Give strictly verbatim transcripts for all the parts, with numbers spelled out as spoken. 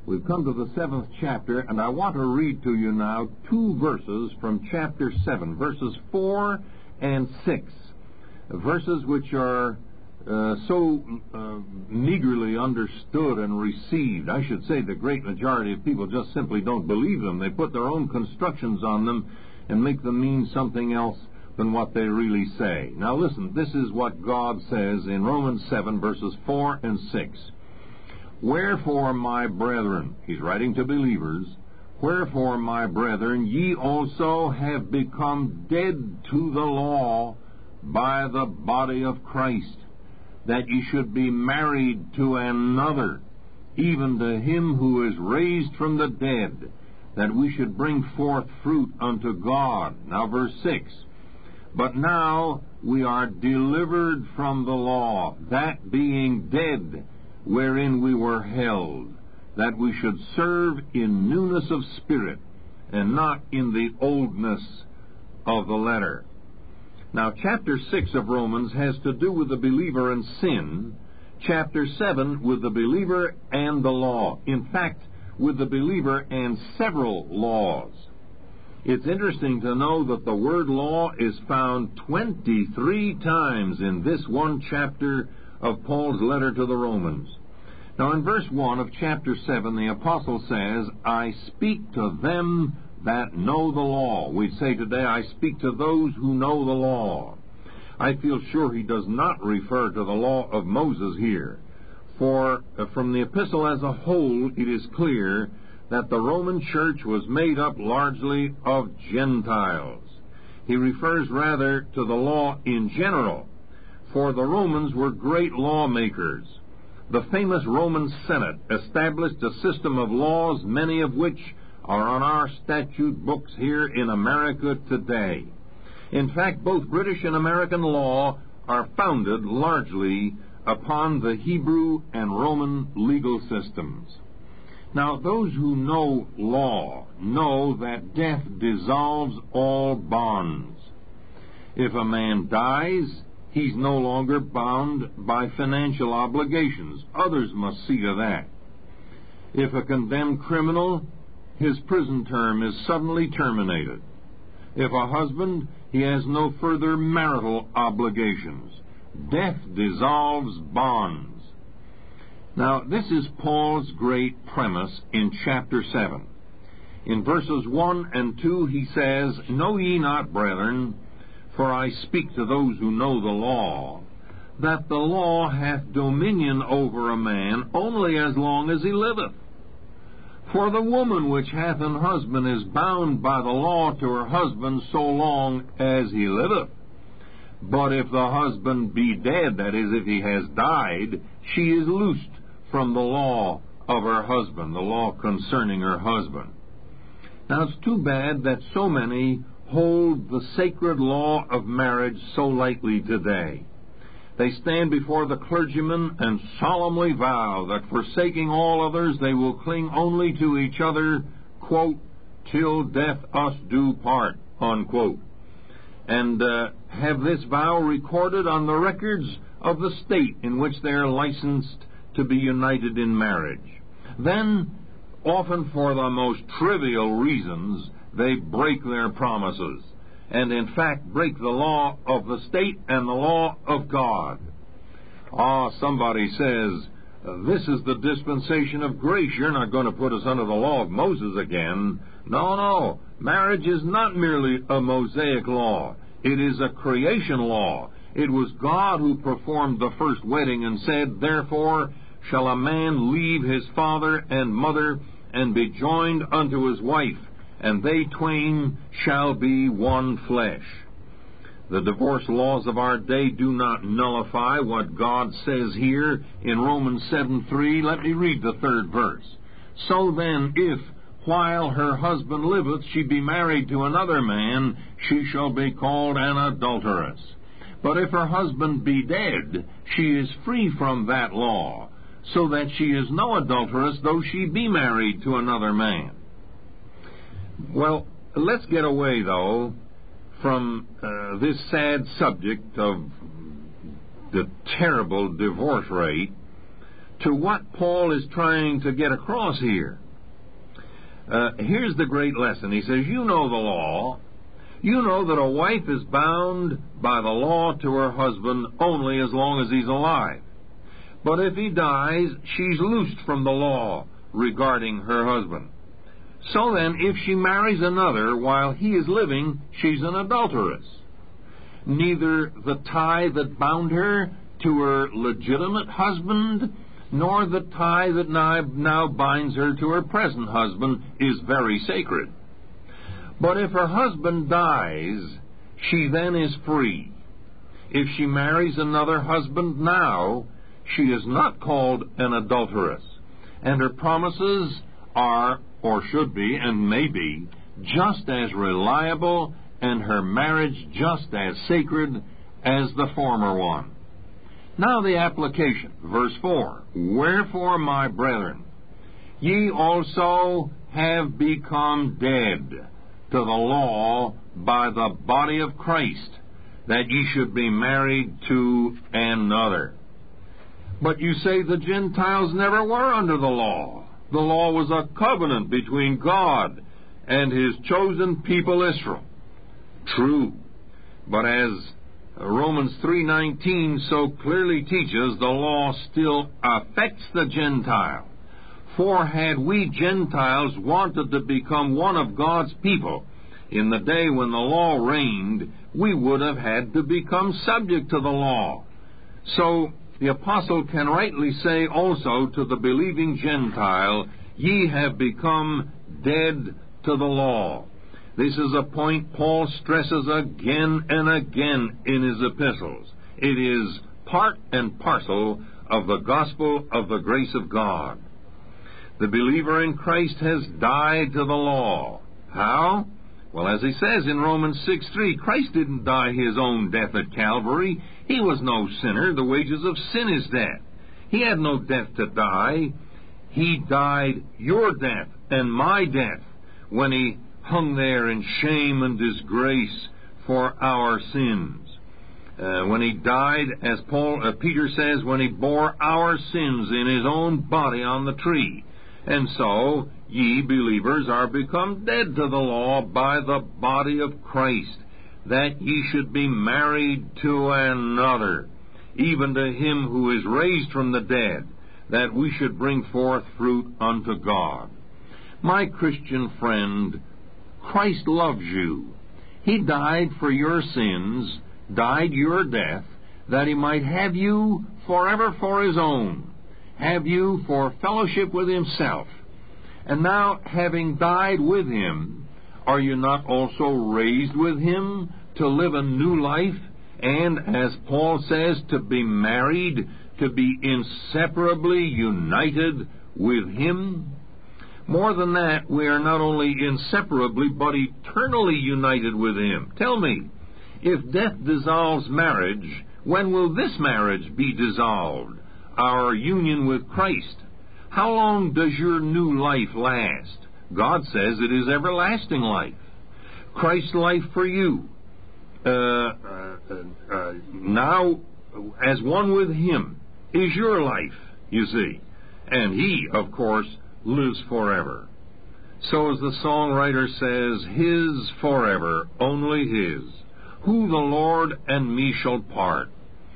We've come to the seventh chapter, and I want to read to you now two verses from chapter seven, verses four and six, verses which are uh, so uh, meagerly understood and received. I should say the great majority of people just simply don't believe them. They put their own constructions on them and make them mean something else than what they really say. Now listen, this is what God says in Romans seven, verses four and six. Wherefore, my brethren, he's writing to believers, wherefore, my brethren, ye also have become dead to the law by the body of Christ, that ye should be married to another, even to him who is raised from the dead, that we should bring forth fruit unto God. Now verse six. But now we are delivered from the law, that being dead, wherein we were held, that we should serve in newness of spirit, and not in the oldness of the letter. Now, chapter six of Romans has to do with the believer and sin. Chapter seven with the believer and the law. In fact, with the believer and several laws. It's interesting to know that the word law is found twenty-three times in this one chapter of Paul's letter to the Romans. Now in verse one of chapter seven, the apostle says, I speak to them that know the law. We'd say today, I speak to those who know the law. I feel sure he does not refer to the law of Moses here, for uh, from the epistle as a whole, it is clear that the Roman church was made up largely of Gentiles. He refers rather to the law in general, for the Romans were great lawmakers. The famous Roman Senate established a system of laws, many of which are on our statute books here in America today. In fact, both British and American law are founded largely upon the Hebrew and Roman legal systems. Now, those who know law know that death dissolves all bonds. If a man dies, he's no longer bound by financial obligations. Others must see to that. If a condemned criminal, his prison term is suddenly terminated. If a husband, he has no further marital obligations. Death dissolves bonds. Now, this is Paul's great premise in chapter seven. In verses one and two, he says, Know ye not, brethren, for I speak to those who know the law, that the law hath dominion over a man only as long as he liveth. For the woman which hath an husband is bound by the law to her husband so long as he liveth. But if the husband be dead, that is, if he has died, she is loosed from the law of her husband, the law concerning her husband. Now, it's too bad that so many hold the sacred law of marriage so lightly today. They stand before the clergyman and solemnly vow that, forsaking all others, they will cling only to each other, quote, till death us do part, unquote, and uh, have this vow recorded on the records of the state in which they are licensed to be united in marriage. Then, often for the most trivial reasons, they break their promises, and in fact break the law of the state and the law of God. Ah, somebody says, this is the dispensation of grace. You're not going to put us under the law of Moses again. No, no. Marriage is not merely a Mosaic law. It is a creation law. It was God who performed the first wedding and said, Therefore shall a man leave his father and mother and be joined unto his wife, and they twain shall be one flesh. The divorce laws of our day do not nullify what God says here in Romans seven three. Let me read the third verse. So then, if, while her husband liveth, she be married to another man, she shall be called an adulteress. But if her husband be dead, she is free from that law, so that she is no adulteress, though she be married to another man. Well, let's get away, though, from uh, this sad subject of the terrible divorce rate to what Paul is trying to get across here. Uh, here's the great lesson. He says, you know the law. You know that a wife is bound by the law to her husband only as long as he's alive. But if he dies, she's loosed from the law regarding her husband. So then, if she marries another while he is living, she's an adulteress. Neither the tie that bound her to her legitimate husband, nor the tie that now, now binds her to her present husband is very sacred. But if her husband dies, she then is free. If she marries another husband now, she is not called an adulteress, and her promises are, or should be, and may be, just as reliable, and her marriage just as sacred as the former one. Now the application, verse four. Wherefore, my brethren, ye also have become dead to the law by the body of Christ, that ye should be married to another. But you say the Gentiles never were under the law. The law was a covenant between God and His chosen people Israel. True, but as Romans three nineteen so clearly teaches, the law still affects the Gentile. For had we Gentiles wanted to become one of God's people in the day when the law reigned, we would have had to become subject to the law. So the apostle can rightly say also to the believing Gentile, ye have become dead to the law. This is a point Paul stresses again and again in his epistles. It is part and parcel of the gospel of the grace of God. The believer in Christ has died to the law. How? Well, as he says in Romans six three, Christ didn't die his own death at Calvary. He was no sinner. The wages of sin is death. He had no death to die. He died your death and my death when he hung there in shame and disgrace for our sins. Uh, when he died, as Paul, uh, Peter says, when he bore our sins in his own body on the tree. And so, ye believers are become dead to the law by the body of Christ, that ye should be married to another, even to him who is raised from the dead, that we should bring forth fruit unto God. My Christian friend, Christ loves you. He died for your sins, died your death, that he might have you forever for his own, have you for fellowship with himself. And now, having died with him, are you not also raised with him to live a new life, and, as Paul says, to be married, to be inseparably united with him? More than that, we are not only inseparably, but eternally united with him. Tell me, if death dissolves marriage, when will this marriage be dissolved, our union with Christ? How long does your new life last? God says it is everlasting life. Christ's life for you. Uh, uh, uh, now, as one with him, is your life, you see. And he, of course, lives forever. So as the songwriter says, his forever, only his, who the Lord and me shall part.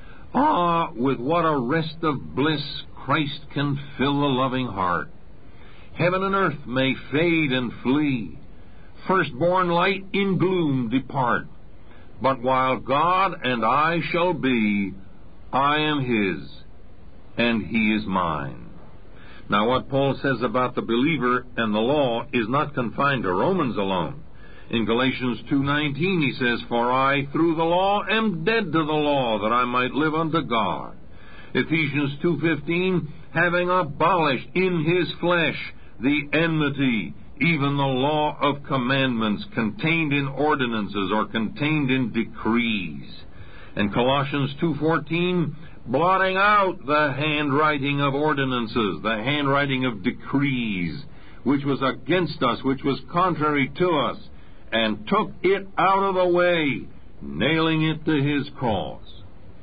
Ah, with what a rest of bliss Christ can fill the loving heart. Heaven and earth may fade and flee, firstborn light in gloom depart, but while God and I shall be, I am his, and he is mine. Now, what Paul says about the believer and the law is not confined to Romans alone. In Galatians two nineteen, he says, For I, through the law, am dead to the law, that I might live unto God. Ephesians two fifteen, having abolished in his flesh the enmity, even the law of commandments contained in ordinances or contained in decrees. And Colossians two fourteen, blotting out the handwriting of ordinances, the handwriting of decrees, which was against us, which was contrary to us, and took it out of the way, nailing it to his cross.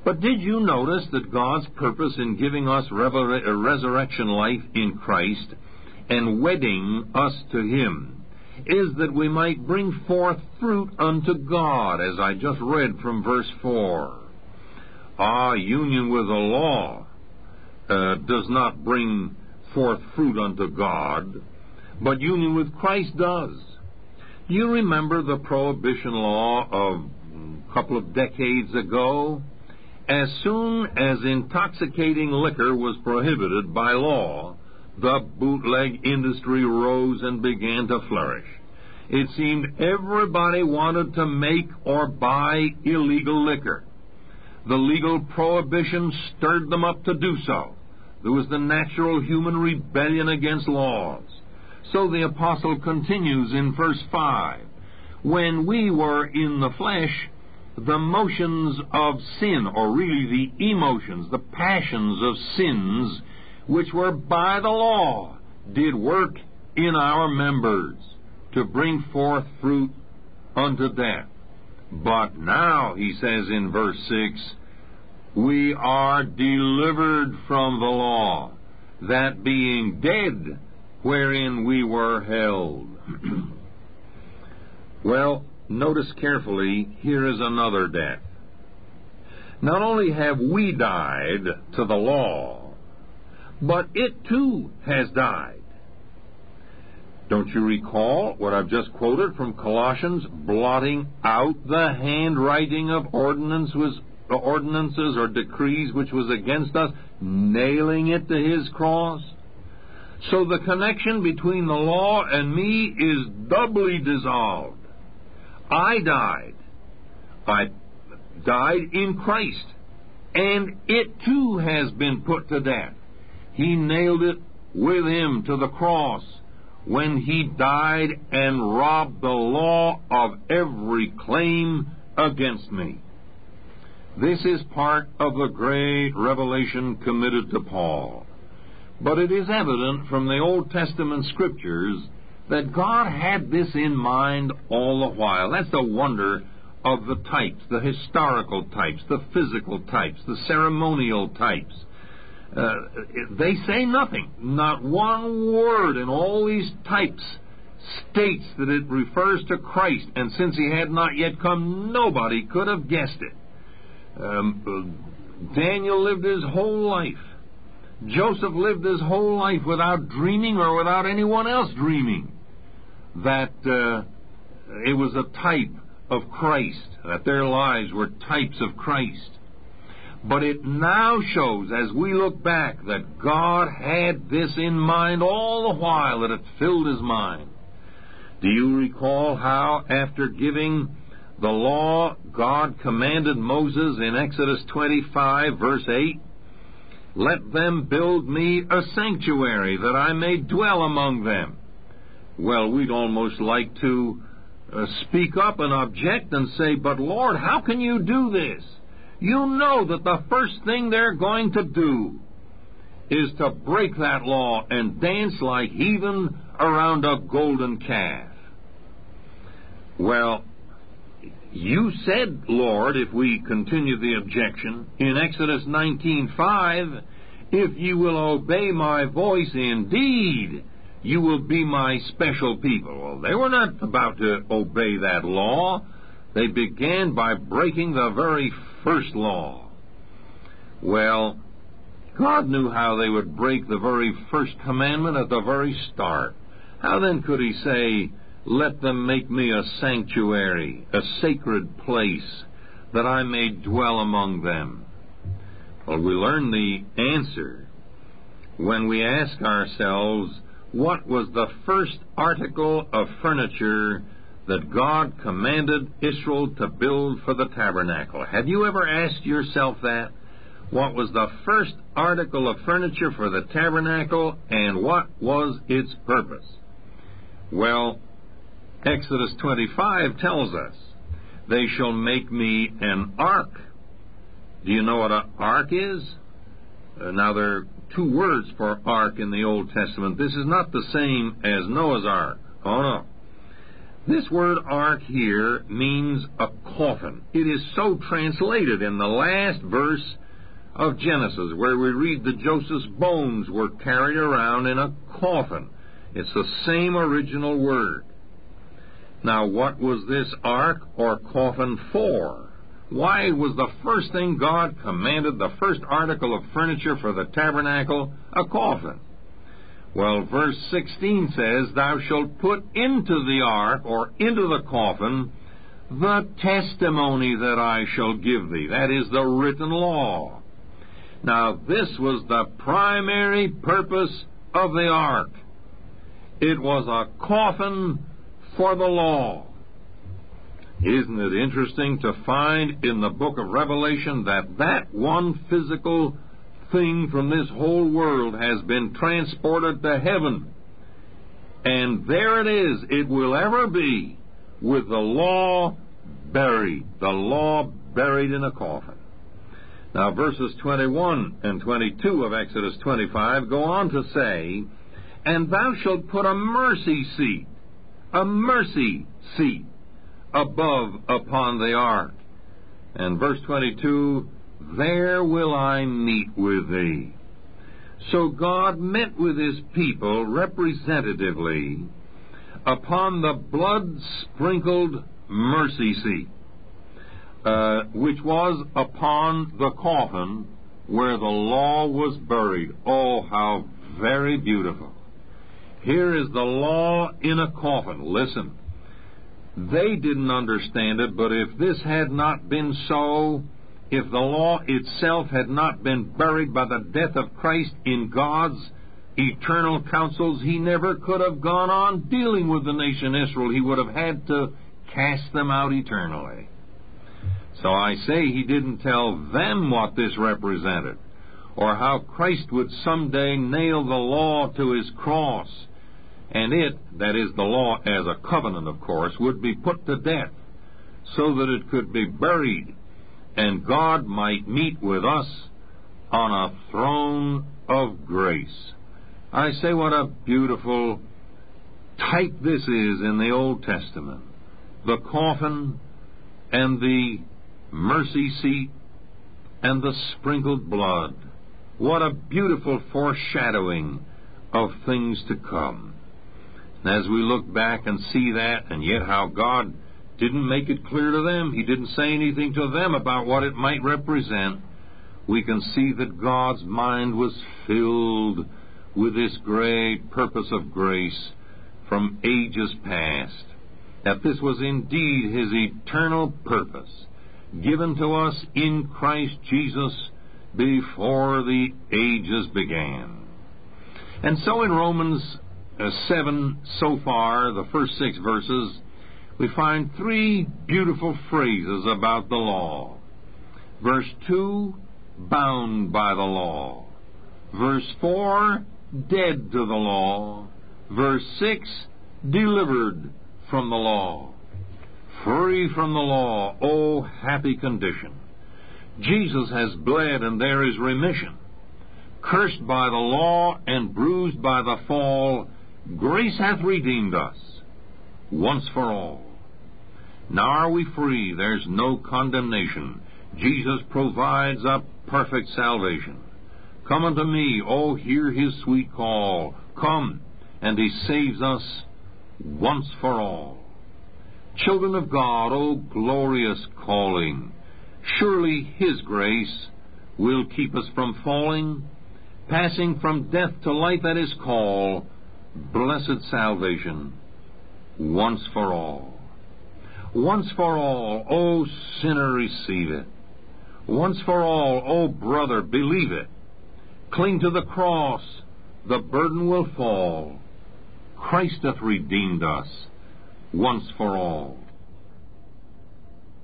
But did you notice that God's purpose in giving us rever- resurrection life in Christ and wedding us to Him is that we might bring forth fruit unto God, as I just read from verse four. Our union with the law uh, does not bring forth fruit unto God, but union with Christ does. You remember the prohibition law of a couple of decades ago? As soon as intoxicating liquor was prohibited by law, the bootleg industry rose and began to flourish. It seemed everybody wanted to make or buy illegal liquor. The legal prohibition stirred them up to do so. There was the natural human rebellion against laws. So the apostle continues in verse five. When we were in the flesh, the motions of sin, or really the emotions, the passions of sins, which were by the law, did work in our members to bring forth fruit unto death. But now, he says in verse six, we are delivered from the law, that being dead wherein we were held. Well, notice carefully, here is another death. Not only have we died to the law, but it too has died. Don't you recall what I've just quoted from Colossians, blotting out the handwriting of ordinances, ordinances or decrees which was against us, nailing it to His cross? So the connection between the law and me is doubly dissolved. I died. I died in Christ, and it too has been put to death. He nailed it with Him to the cross when He died and robbed the law of every claim against me. This is part of the great revelation committed to Paul. But it is evident from the Old Testament Scriptures that God had this in mind all the while. That's the wonder of the types, the historical types, the physical types, the ceremonial types. Uh, they say nothing. Not one word in all these types states that it refers to Christ, and since He had not yet come, nobody could have guessed it. Um, Daniel lived his whole life. Joseph lived his whole life without dreaming or without anyone else dreaming that uh, it was a type of Christ, that their lives were types of Christ. But it now shows, as we look back, that God had this in mind all the while, that it filled His mind. Do you recall how, after giving the law, God commanded Moses in Exodus twenty-five, verse eight, let them build me a sanctuary, that I may dwell among them. Well, we'd almost like to uh, speak up and object and say, but Lord, how can you do this? You know that the first thing they're going to do is to break that law and dance like heathen around a golden calf. Well, you said, Lord, if we continue the objection, in Exodus nineteen five, if you will obey my voice indeed, you will be my special people. Well, they were not about to obey that law. They began by breaking the very first law. Well, God knew how they would break the very first commandment at the very start. How then could He say, let them make me a sanctuary, a sacred place, that I may dwell among them? Well, we learn the answer when we ask ourselves, what was the first article of furniture that God commanded Israel to build for the tabernacle? Have you ever asked yourself that? What was the first article of furniture for the tabernacle, and what was its purpose? Well, Exodus twenty-five tells us, they shall make me an ark. Do you know what an ark is? Uh, now, there are two words for ark in the Old Testament. This is not the same as Noah's ark. Oh, no. This word ark here means a coffin. It is so translated in the last verse of Genesis, where we read that Joseph's bones were carried around in a coffin. It's the same original word. Now, what was this ark or coffin for? Why was the first thing God commanded, the first article of furniture for the tabernacle, a coffin? Well, verse sixteen says, "Thou shalt put into the ark," or into the coffin, "the testimony that I shall give thee." That is the written law. Now, this was the primary purpose of the ark. It was a coffin for the law. Isn't it interesting to find in the book of Revelation that that one physical thing from this whole world has been transported to heaven? And there it is. It will ever be, with the law buried. The law buried in a coffin. Now, verses twenty-one and twenty-two of Exodus twenty-five go on to say, "And thou shalt put a mercy seat, a mercy seat, above upon the ark." And verse twenty-two, "There will I meet with thee." So God met with his people representatively upon the blood-sprinkled mercy seat, uh, which was upon the coffin where the law was buried. Oh, how very beautiful. Here is the law in a coffin. Listen. They didn't understand it, but if this had not been so, if the law itself had not been buried by the death of Christ in God's eternal counsels, he never could have gone on dealing with the nation Israel. He would have had to cast them out eternally. So I say he didn't tell them what this represented, or how Christ would someday nail the law to his cross, and it, that is the law as a covenant, of course, would be put to death so that it could be buried, and God might meet with us on a throne of grace. I say, what a beautiful type this is in the Old Testament. The coffin and the mercy seat and the sprinkled blood. What a beautiful foreshadowing of things to come. As we look back and see that, and yet how God didn't make it clear to them, he didn't say anything to them about what it might represent, we can see that God's mind was filled with this great purpose of grace from ages past, that this was indeed his eternal purpose, given to us in Christ Jesus before the ages began. And so in Romans uh, seven, so far, the first six verses, we find three beautiful phrases about the law. Verse two, bound by the law. Verse four, dead to the law. Verse six, delivered from the law. Free from the law, oh happy condition. Jesus has bled and there is remission. Cursed by the law and bruised by the fall, grace hath redeemed us once for all. Now are we free, there's no condemnation. Jesus provides a perfect salvation. Come unto me, oh hear his sweet call. Come, and he saves us once for all. Children of God, oh glorious calling. Surely his grace will keep us from falling, passing from death to life at his call. Blessed salvation once for all. Once for all, O sinner, receive it. Once for all, O brother, believe it. Cling to the cross, the burden will fall. Christ hath redeemed us once for all.